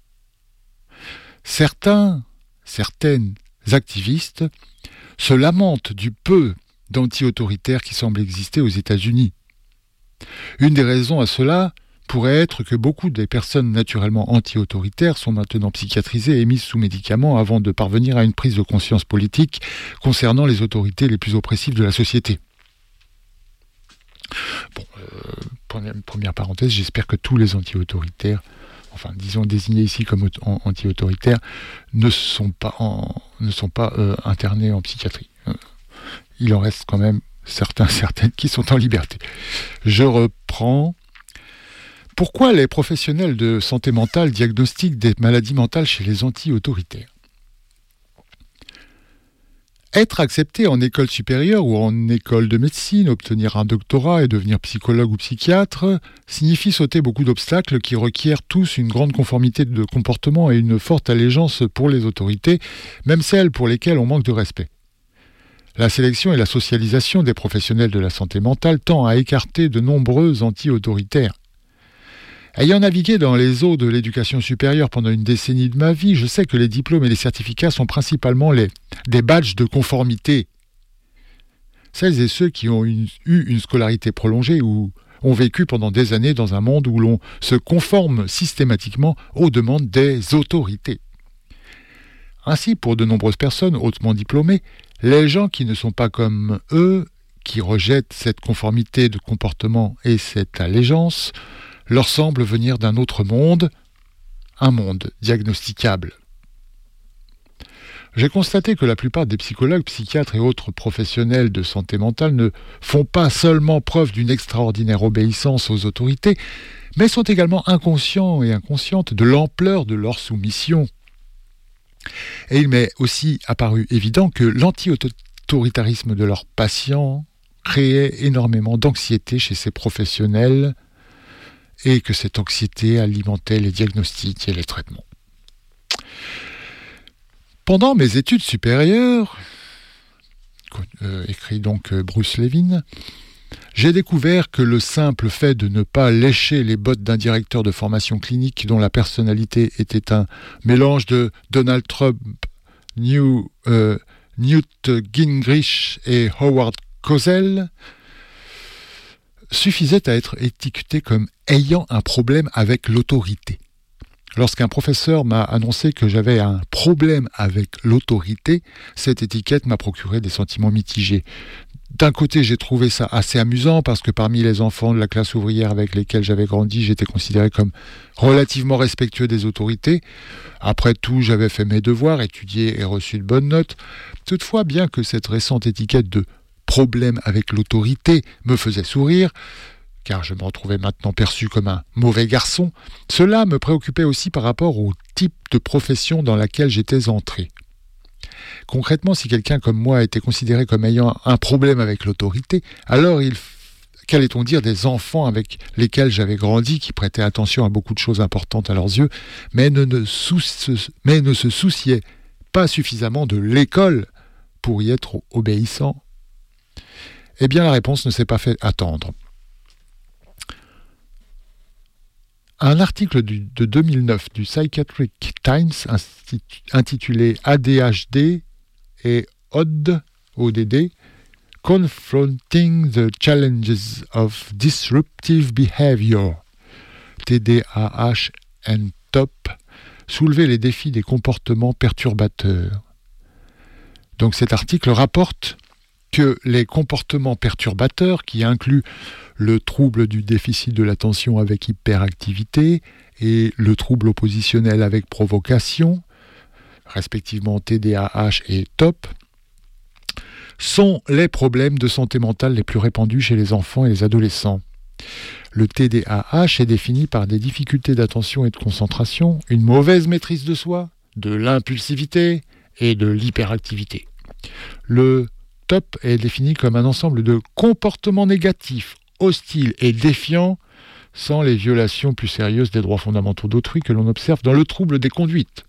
Certains, certaines activistes se lamentent du peu d'anti-autoritaires qui semblent exister aux États-Unis. Une des raisons à cela pourrait être que beaucoup des personnes naturellement anti-autoritaires sont maintenant psychiatrisées et mises sous médicaments avant de parvenir à une prise de conscience politique concernant les autorités les plus oppressives de la société. Bon, euh, première, première parenthèse, j'espère que tous les anti-autoritaires, enfin disons désignés ici comme anti-autoritaires, ne sont pas, en, ne sont pas euh, internés en psychiatrie. Euh, il en reste quand même certains, certaines qui sont en liberté. Je reprends. Pourquoi les professionnels de santé mentale diagnostiquent des maladies mentales chez les anti-autoritaires? Être accepté en école supérieure ou en école de médecine, obtenir un doctorat et devenir psychologue ou psychiatre signifie sauter beaucoup d'obstacles qui requièrent tous une grande conformité de comportement et une forte allégeance pour les autorités, même celles pour lesquelles on manque de respect. La sélection et la socialisation des professionnels de la santé mentale tend à écarter de nombreux anti-autoritaires. Ayant navigué dans les eaux de l'éducation supérieure pendant une décennie de ma vie, je sais que les diplômes et les certificats sont principalement les, des badges de conformité. Celles et ceux qui ont une, eu une scolarité prolongée ou ont vécu pendant des années dans un monde où l'on se conforme systématiquement aux demandes des autorités. Ainsi, pour de nombreuses personnes hautement diplômées, les gens qui ne sont pas comme eux, qui rejettent cette conformité de comportement et cette allégeance, leur semble venir d'un autre monde, un monde diagnosticable. J'ai constaté que la plupart des psychologues, psychiatres et autres professionnels de santé mentale ne font pas seulement preuve d'une extraordinaire obéissance aux autorités, mais sont également inconscients et inconscientes de l'ampleur de leur soumission. Et il m'est aussi apparu évident que l'anti-autoritarisme de leurs patients créait énormément d'anxiété chez ces professionnels, et que cette anxiété alimentait les diagnostics et les traitements. Pendant mes études supérieures, euh, écrit donc Bruce Levin, j'ai découvert que le simple fait de ne pas lécher les bottes d'un directeur de formation clinique dont la personnalité était un mélange de Donald Trump, New, euh, Newt Gingrich et Howard Cosell suffisait à être étiqueté comme ayant un problème avec l'autorité. Lorsqu'un professeur m'a annoncé que j'avais un problème avec l'autorité, cette étiquette m'a procuré des sentiments mitigés. D'un côté, j'ai trouvé ça assez amusant parce que parmi les enfants de la classe ouvrière avec lesquels j'avais grandi, j'étais considéré comme relativement respectueux des autorités. Après tout, j'avais fait mes devoirs, étudié et reçu de bonnes notes. Toutefois, bien que cette récente étiquette de problème avec l'autorité me faisait sourire, car je me retrouvais maintenant perçu comme un mauvais garçon, cela me préoccupait aussi par rapport au type de profession dans laquelle j'étais entré. Concrètement, si quelqu'un comme moi était considéré comme ayant un problème avec l'autorité, alors il qu'allait-on dire des enfants avec lesquels j'avais grandi, qui prêtaient attention à beaucoup de choses importantes à leurs yeux, mais ne, ne, sou- mais ne se souciaient pas suffisamment de l'école pour y être obéissants? Eh bien, la réponse ne s'est pas fait attendre. Un article du, de deux mille neuf du Psychiatric Times intitulé A D H D et O D D, Confronting the Challenges of Disruptive Behavior, T D A H and T O P, soulever les défis des comportements perturbateurs. Donc cet article rapporte que les comportements perturbateurs, qui incluent le trouble du déficit de l'attention avec hyperactivité et le trouble oppositionnel avec provocation, respectivement T D A H et T O P, sont les problèmes de santé mentale les plus répandus chez les enfants et les adolescents. Le T D A H est défini par des difficultés d'attention et de concentration, une mauvaise maîtrise de soi, de l'impulsivité et de l'hyperactivité. Le T O P est défini comme un ensemble de comportements négatifs, hostiles et défiants, sans les violations plus sérieuses des droits fondamentaux d'autrui que l'on observe dans le trouble des conduites.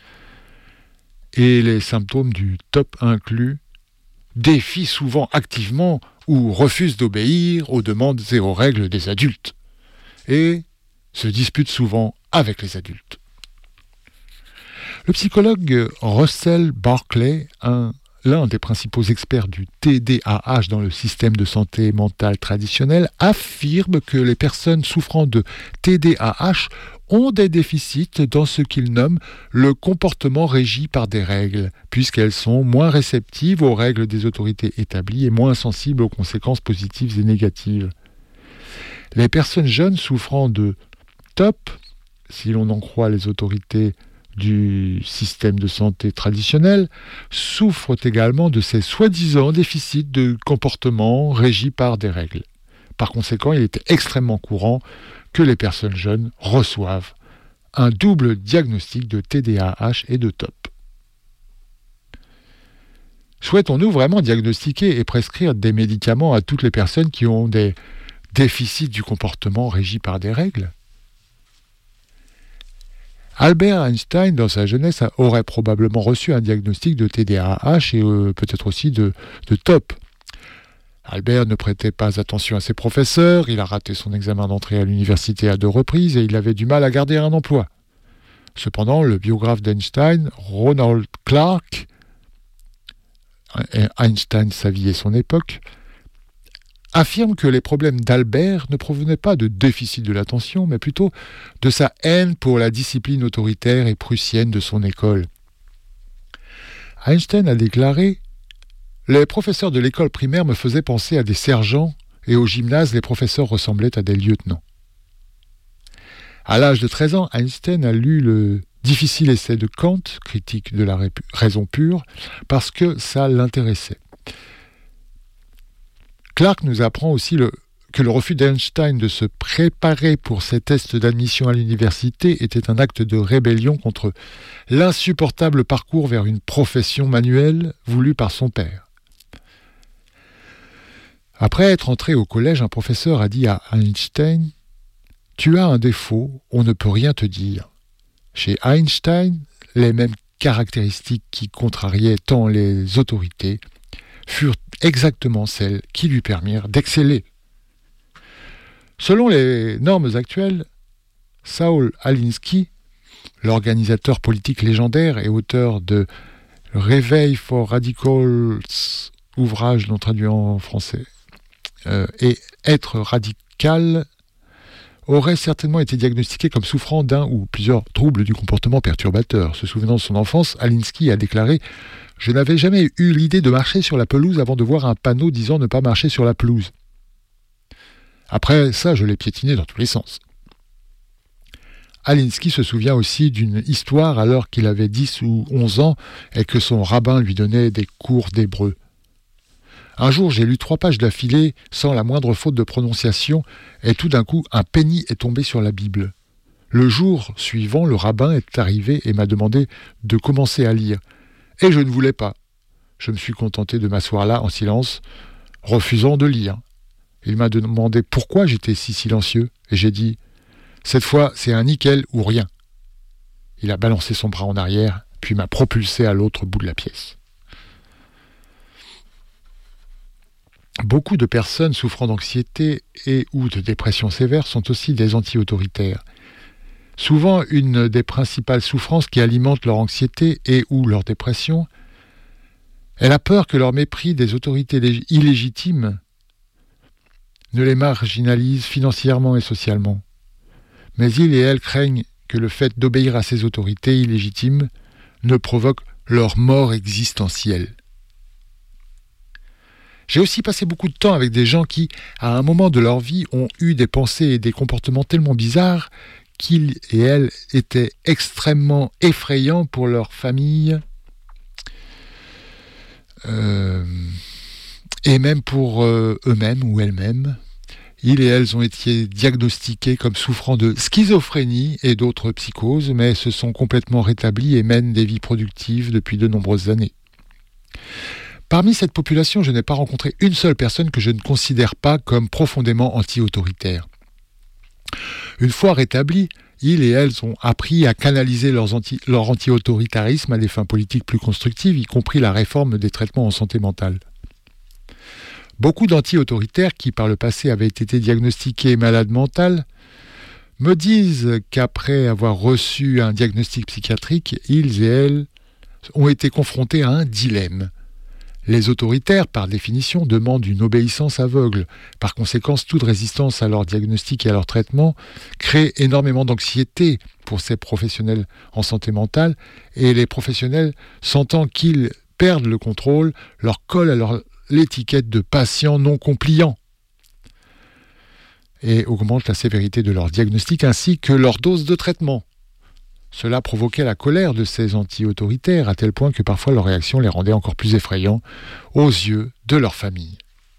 Et les symptômes du T O P incluent défient souvent activement ou refusent d'obéir aux demandes et aux règles des adultes, et se disputent souvent avec les adultes. Le psychologue Russell Barkley, un, l'un des principaux experts du T D A H dans le système de santé mentale traditionnel, affirme que les personnes souffrant de T D A H ont des déficits dans ce qu'il nomme le comportement régi par des règles, puisqu'elles sont moins réceptives aux règles des autorités établies et moins sensibles aux conséquences positives et négatives. Les personnes jeunes souffrant de T O P, si l'on en croit les autorités du système de santé traditionnel, souffrent également de ces soi-disant déficits de comportement régis par des règles. Par conséquent, il est extrêmement courant que les personnes jeunes reçoivent un double diagnostic de T D A H et de T O P. Souhaitons-nous vraiment diagnostiquer et prescrire des médicaments à toutes les personnes qui ont des déficits du comportement régis par des règles ? Albert Einstein, dans sa jeunesse, aurait probablement reçu un diagnostic de T D A H et euh, peut-être aussi de, de T O P. Albert ne prêtait pas attention à ses professeurs, il a raté son examen d'entrée à l'université à deux reprises et il avait du mal à garder un emploi. Cependant, le biographe d'Einstein, Ronald Clark, Einstein, sa vie et son époque, affirme que les problèmes d'Albert ne provenaient pas de déficit de l'attention, mais plutôt de sa haine pour la discipline autoritaire et prussienne de son école. Einstein a déclaré « Les professeurs de l'école primaire me faisaient penser à des sergents et au gymnase, les professeurs ressemblaient à des lieutenants. » À l'âge de treize ans, Einstein a lu le difficile essai de Kant, critique de la ré- raison pure, parce que ça l'intéressait. Clark nous apprend aussi le, que le refus d'Einstein de se préparer pour ses tests d'admission à l'université était un acte de rébellion contre l'insupportable parcours vers une profession manuelle voulue par son père. Après être entré au collège, un professeur a dit à Einstein « Tu as un défaut, on ne peut rien te dire. » Chez Einstein, les mêmes caractéristiques qui contrariaient tant les autorités furent exactement celles qui lui permirent d'exceller. Selon les normes actuelles, Saul Alinsky, l'organisateur politique légendaire et auteur de Réveil for Radicals, ouvrage non traduit en français, euh, et Être radical, aurait certainement été diagnostiqué comme souffrant d'un ou plusieurs troubles du comportement perturbateur. Se souvenant de son enfance, Alinsky a déclaré « Je n'avais jamais eu l'idée de marcher sur la pelouse avant de voir un panneau disant ne pas marcher sur la pelouse. Après ça, je l'ai piétiné dans tous les sens. » Alinsky se souvient aussi d'une histoire alors qu'il avait dix ou onze ans et que son rabbin lui donnait des cours d'hébreu. Un jour, j'ai lu trois pages d'affilée sans la moindre faute de prononciation, et tout d'un coup, un penny est tombé sur la Bible. Le jour suivant, le rabbin est arrivé et m'a demandé de commencer à lire. Et je ne voulais pas. Je me suis contenté de m'asseoir là en silence, refusant de lire. Il m'a demandé pourquoi j'étais si silencieux, et j'ai dit « Cette fois, c'est un nickel ou rien ». Il a balancé son bras en arrière, puis m'a propulsé à l'autre bout de la pièce. Beaucoup de personnes souffrant d'anxiété et ou de dépression sévère sont aussi des anti-autoritaires. Souvent, une des principales souffrances qui alimentent leur anxiété et ou leur dépression est la peur que leur mépris des autorités illégitimes ne les marginalise financièrement et socialement. Mais ils et elles craignent que le fait d'obéir à ces autorités illégitimes ne provoque leur mort existentielle. J'ai aussi passé beaucoup de temps avec des gens qui, à un moment de leur vie, ont eu des pensées et des comportements tellement bizarres qu'ils et elles étaient extrêmement effrayants pour leur famille euh, et même pour euh, eux-mêmes ou elles-mêmes. Ils et elles ont été diagnostiqués comme souffrant de schizophrénie et d'autres psychoses, mais se sont complètement rétablis et mènent des vies productives depuis de nombreuses années. Parmi cette population, je n'ai pas rencontré une seule personne que je ne considère pas comme profondément anti-autoritaire. Une fois rétablis, ils et elles ont appris à canaliser leurs anti, leur anti-autoritarisme à des fins politiques plus constructives, y compris la réforme des traitements en santé mentale. Beaucoup d'anti-autoritaires qui, par le passé, avaient été diagnostiqués malades mentales, me disent qu'après avoir reçu un diagnostic psychiatrique, ils et elles ont été confrontés à un dilemme. Les autoritaires, par définition, demandent une obéissance aveugle. Par conséquent, toute résistance à leur diagnostic et à leur traitement crée énormément d'anxiété pour ces professionnels en santé mentale, et les professionnels, sentant qu'ils perdent le contrôle, leur collent à leur l'étiquette de patients non compliants et augmentent la sévérité de leur diagnostic ainsi que leur dose de traitement. Cela provoquait la colère de ces anti-autoritaires à tel point que parfois leur réaction les rendait encore plus effrayants aux yeux de leur famille.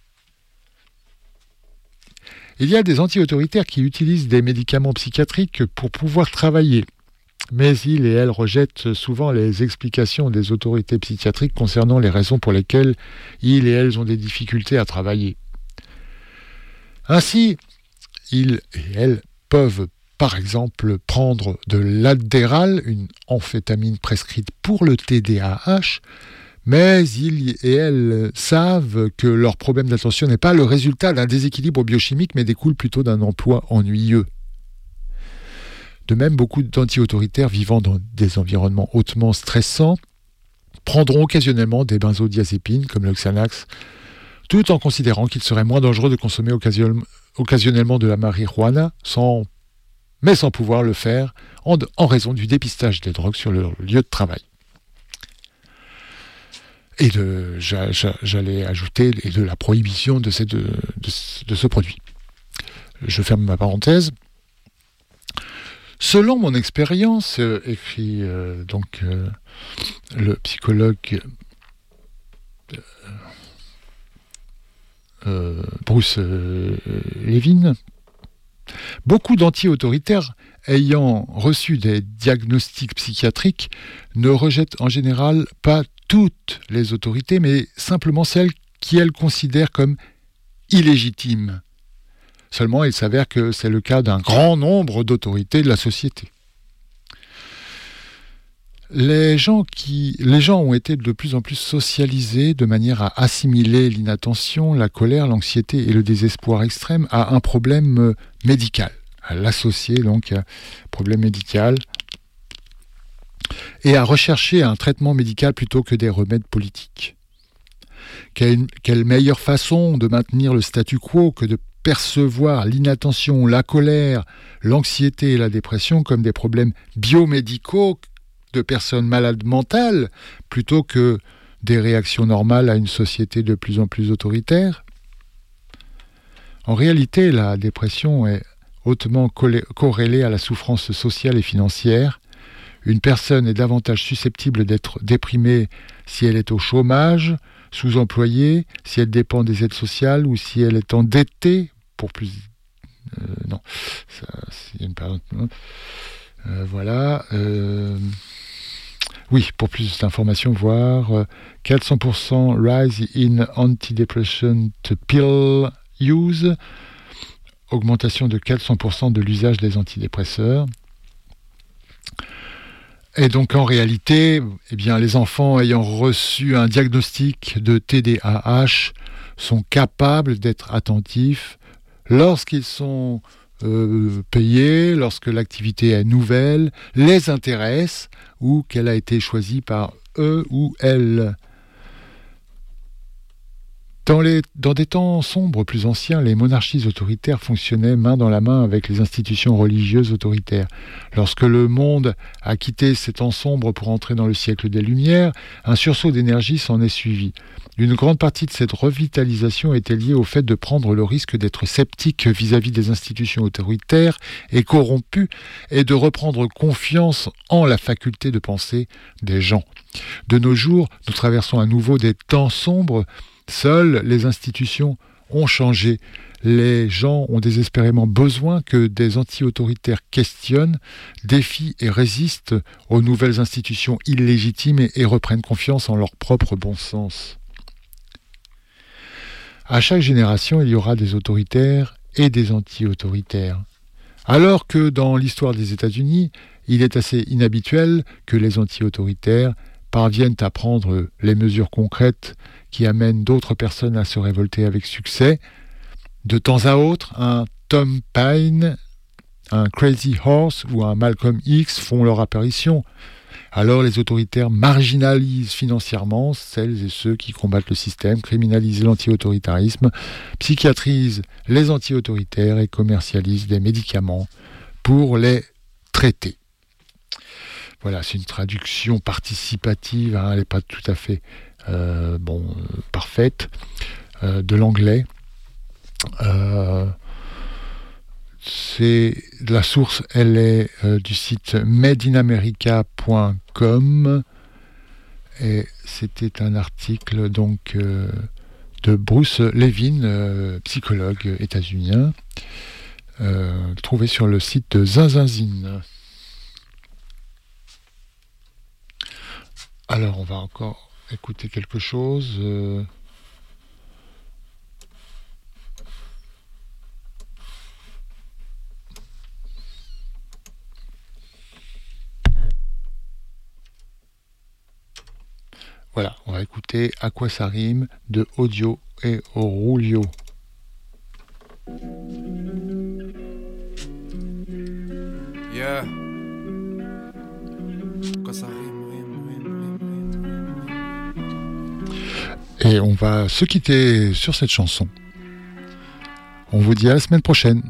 Il y a des anti-autoritaires qui utilisent des médicaments psychiatriques pour pouvoir travailler, mais ils et elles rejettent souvent les explications des autorités psychiatriques concernant les raisons pour lesquelles ils et elles ont des difficultés à travailler. Ainsi, ils et elles peuvent par exemple prendre de l'Adderall, une amphétamine prescrite pour le T D A H, mais ils et elles savent que leur problème d'attention n'est pas le résultat d'un déséquilibre biochimique, mais découle plutôt d'un emploi ennuyeux. De même, beaucoup d'anti-autoritaires vivant dans des environnements hautement stressants prendront occasionnellement des benzodiazépines comme le Xanax, tout en considérant qu'il serait moins dangereux de consommer occasion- occasionnellement de la marijuana, sans, mais sans pouvoir le faire en, en raison du dépistage des drogues sur leur lieu de travail. Et de, j'a, j'a, j'allais ajouter et de la prohibition de, ces, de, de, de ce produit. Je ferme ma parenthèse. Selon mon expérience, euh, écrit euh, donc euh, le psychologue euh, Bruce euh, Levine, beaucoup d'anti-autoritaires ayant reçu des diagnostics psychiatriques ne rejettent en général pas toutes les autorités, mais simplement celles qui elles considèrent comme illégitimes. Seulement, il s'avère que c'est le cas d'un grand nombre d'autorités de la société. Les gens, qui, les gens ont été de plus en plus socialisés de manière à assimiler l'inattention, la colère, l'anxiété et le désespoir extrême à un problème médical, à l'associer donc à un problème médical et à rechercher un traitement médical plutôt que des remèdes politiques. Quelle, quelle meilleure façon de maintenir le statu quo que de percevoir l'inattention, la colère, l'anxiété et la dépression comme des problèmes biomédicaux de personnes malades mentales, plutôt que des réactions normales à une société de plus en plus autoritaire. En réalité, la dépression est hautement corrélée à la souffrance sociale et financière. Une personne est davantage susceptible d'être déprimée si elle est au chômage, sous-employée, si elle dépend des aides sociales ou si elle est endettée pour plus... Euh, non, ça, c'est une période... Euh, voilà. Euh, oui, pour plus d'informations, voir euh, quatre cents pour cent rise in antidepressant pill use, augmentation de quatre cents pour cent de l'usage des antidépresseurs. Et donc en réalité, eh bien, les enfants ayant reçu un diagnostic de T D A H sont capables d'être attentifs lorsqu'ils sont euh, payés, lorsque l'activité est nouvelle, les intéresse ou qu'elle a été choisie par eux ou elles. Dans, les, dans des temps sombres plus anciens, les monarchies autoritaires fonctionnaient main dans la main avec les institutions religieuses autoritaires. Lorsque le monde a quitté ces temps sombres pour entrer dans le siècle des Lumières, un sursaut d'énergie s'en est suivi. Une grande partie de cette revitalisation était liée au fait de prendre le risque d'être sceptique vis-à-vis des institutions autoritaires et corrompues et de reprendre confiance en la faculté de penser des gens. De nos jours, nous traversons à nouveau des temps sombres. Seules les institutions ont changé. Les gens ont désespérément besoin que des anti-autoritaires questionnent, défient et résistent aux nouvelles institutions illégitimes et, et reprennent confiance en leur propre bon sens. À chaque génération, il y aura des autoritaires et des anti-autoritaires. Alors que dans l'histoire des États-Unis, il est assez inhabituel que les anti-autoritaires parviennent à prendre les mesures concrètes qui amènent d'autres personnes à se révolter avec succès. De temps à autre, un Tom Paine, un Crazy Horse ou un Malcolm X font leur apparition. Alors les autoritaires marginalisent financièrement celles et ceux qui combattent le système, criminalisent l'anti-autoritarisme, psychiatrisent les anti-autoritaires et commercialisent des médicaments pour les traiter. Voilà, c'est une traduction participative, hein, elle n'est pas tout à fait euh, bon, euh, parfaite, euh, de l'anglais. Euh, c'est la source, elle est euh, du site made in america point com et c'était un article donc euh, de Bruce Levin, euh, psychologue états-unien, euh, trouvé sur le site de Zinzinzine. Alors on va encore écouter quelque chose. Euh Voilà, on va écouter À quoi ça rime de Audio et Aurulio. Yeah. À quoi ça rime, rime, rime, rime, rime. Et on va se quitter sur cette chanson. On vous dit à la semaine prochaine.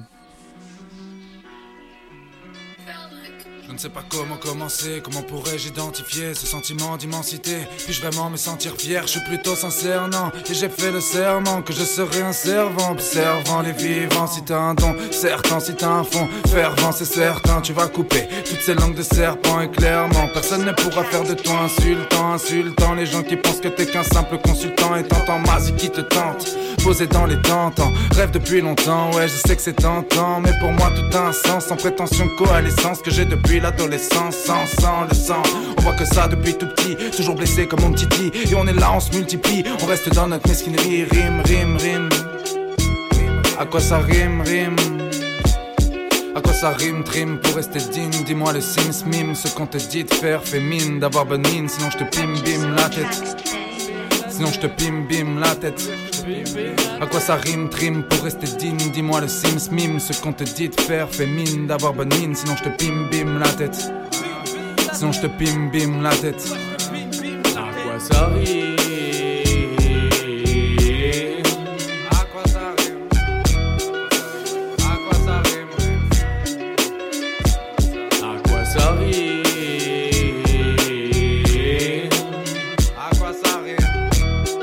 Je ne sais pas comment commencer, comment pourrais-je identifier ce sentiment d'immensité. Puis-je vraiment me sentir fier? Je suis plutôt sincère, non. Et j'ai fait le serment que je serai un servant, observant les vivants. Si t'as un don, certain, si t'as un fond fervent, c'est certain, tu vas couper toutes ces langues de serpent. Et clairement, personne ne pourra faire de toi insultant, insultant les gens qui pensent que t'es qu'un simple consultant. Et t'entends Mazie qui te tente, posé dans les tentants. Rêve depuis longtemps, ouais, je sais que c'est tentant, mais pour moi tout a un sens, sans prétention de coalescence que j'ai depuis l'adolescence, sans sang, le sang. On voit que ça depuis tout petit, toujours blessé comme mon petit. Et on est là, on se multiplie, on reste dans notre mesquinerie. Rime, rime, rime. À quoi ça rime, rime? À quoi ça rime, trim pour rester digne? Dis-moi le sims, mime, ce qu'on te dit de faire, fais mine d'avoir bonne mine, sinon je te pim, bim la tête. Sinon je te pim, bim la tête. À quoi ça rime, trim pour rester digne? Dis-moi le sims, mime, ce qu'on te dit de faire, fais mine d'avoir bonne mine, sinon je te pim, bim la tête. Sinon je te pim, bim la tête. À quoi ça rime? À quoi ça rime? À quoi ça rime? À quoi ça rime? À quoi ça rime?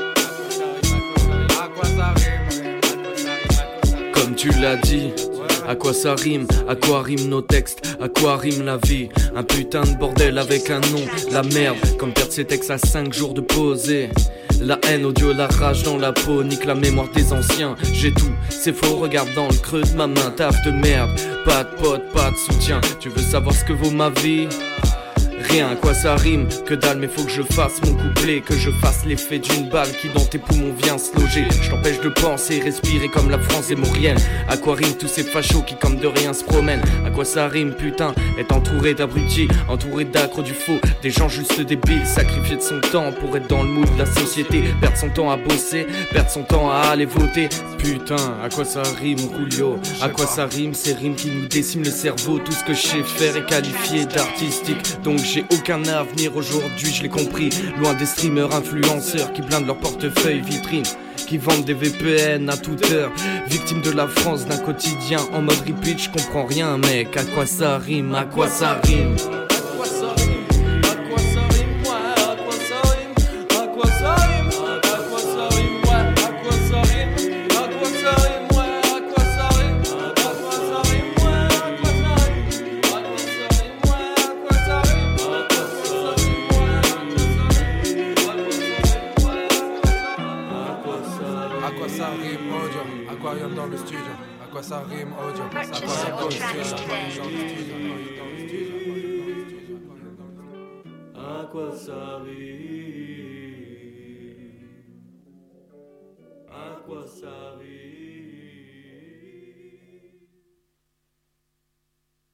À quoi ça rime? Comme tu l'as dit, à quoi ça rime? À quoi riment nos textes? À quoi rime la vie? Un putain de bordel avec un nom. La merde, comme perdre ses textes à cinq jours de poser. La haine, odio, la rage dans la peau, nique la mémoire des anciens. J'ai tout, c'est faux, regarde dans le creux de ma main, taf de merde. Pas de pote, pas de soutien, tu veux savoir ce que vaut ma vie? Rien, à quoi ça rime? Que dalle, mais faut que je fasse mon couplet, que je fasse l'effet d'une balle qui dans tes poumons vient se loger. Je t'empêche de penser, respirer comme la France est maurienne. À quoi rime tous ces fachos qui comme de rien se promènent? À quoi ça rime, putain? Être entouré d'abrutis, entouré d'accros du faux, des gens juste débiles, sacrifier de son temps pour être dans le mood de la société, perdre son temps à bosser, perdre son temps à aller voter. Putain, à quoi ça rime, Julio? À quoi ça rime, ces rimes qui nous déciment le cerveau? Tout ce que je sais faire est qualifié d'artistique, donc j'ai aucun avenir aujourd'hui, je l'ai compris. Loin des streamers influenceurs qui blindent leur portefeuille vitrine, qui vendent des V P N à toute heure. Victime de la France d'un quotidien en mode repeat, je comprends rien mec. À quoi ça rime? À quoi ça rime? Aquarium dans le studio, à quoi ça rime audio? Aquarium dans le studio, à quoi ça rime? À quoi ça rime?